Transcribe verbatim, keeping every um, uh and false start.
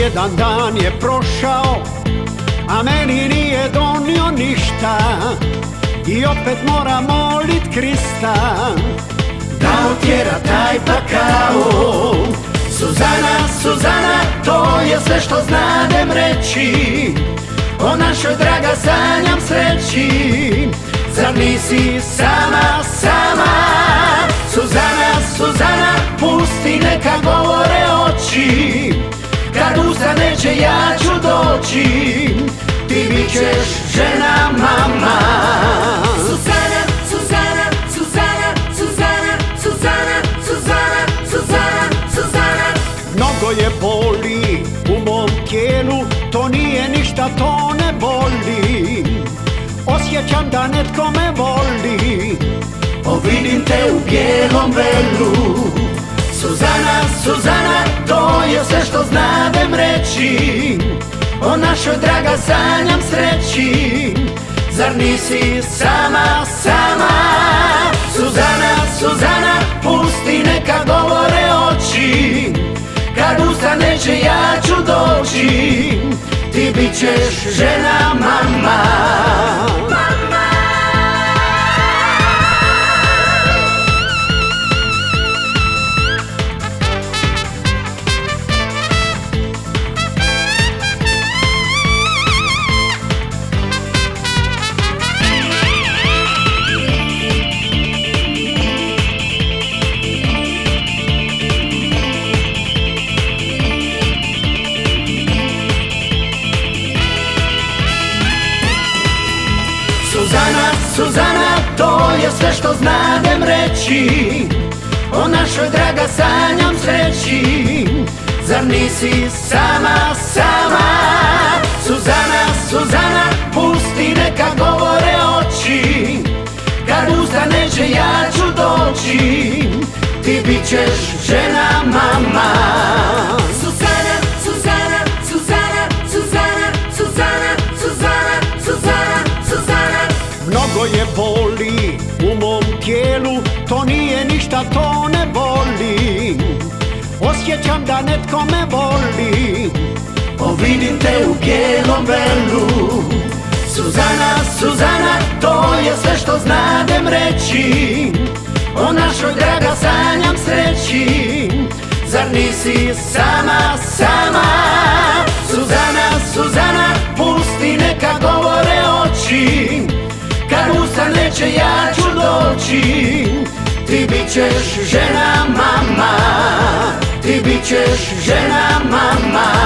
jedan dan je prošao, a meni nije donio ništa. I opet moram molit Krista da otjera taj pakao. Suzana, Suzana, to je sve što znadem reći. O našoj draga sanjam sreći. Zar nisi sama, sama? Suzana, Suzana, pusti neka govore oči. Kad ustane će ja ću doći, ti bit ćeš žena mama. Suzana, Suzana, Suzana, Suzana, Suzana, Suzana, Suzana, Suzana. Mnogo je boli u mom tijelu, to nije ništa, to ne boli. Osjećam da netko me voli, o vidim te u bijelom velu. Suzana, Suzana, to je sve što znadem reći. O našoj draga sanjam sreći. Zar nisi sama, sama? Suzana, Suzana, pusti neka govore oči. Kad ustane će ja ću doći, ti bit ćeš žena mama. Suzana, Suzana, to je sve što znadem reći. O našoj draga sanjam sreći. Zar nisi sama, sama? Suzana, Suzana, pusti neka govore oči. Kad ustane će ja ću doći, ti bit ćeš žena mama. Suzana, Suzana, Suzana, Suzana, Suzana, Suzana, Suzana, Suzana. Mnogo je boli u mom tijelu, to nije ništa, to ne boli. Osjećam da netko me voli, o vidim te u bijelom velu. Suzana, Suzana, to je sve što znadem reći. O našoj draga sanjam sreći. Zar nisi sama, sama? Suzana, Suzana, pusti neka govore oči. Kad ustane će ja ću doći, ti bit ćeš žena mama. Ti bit ćeš žena mama.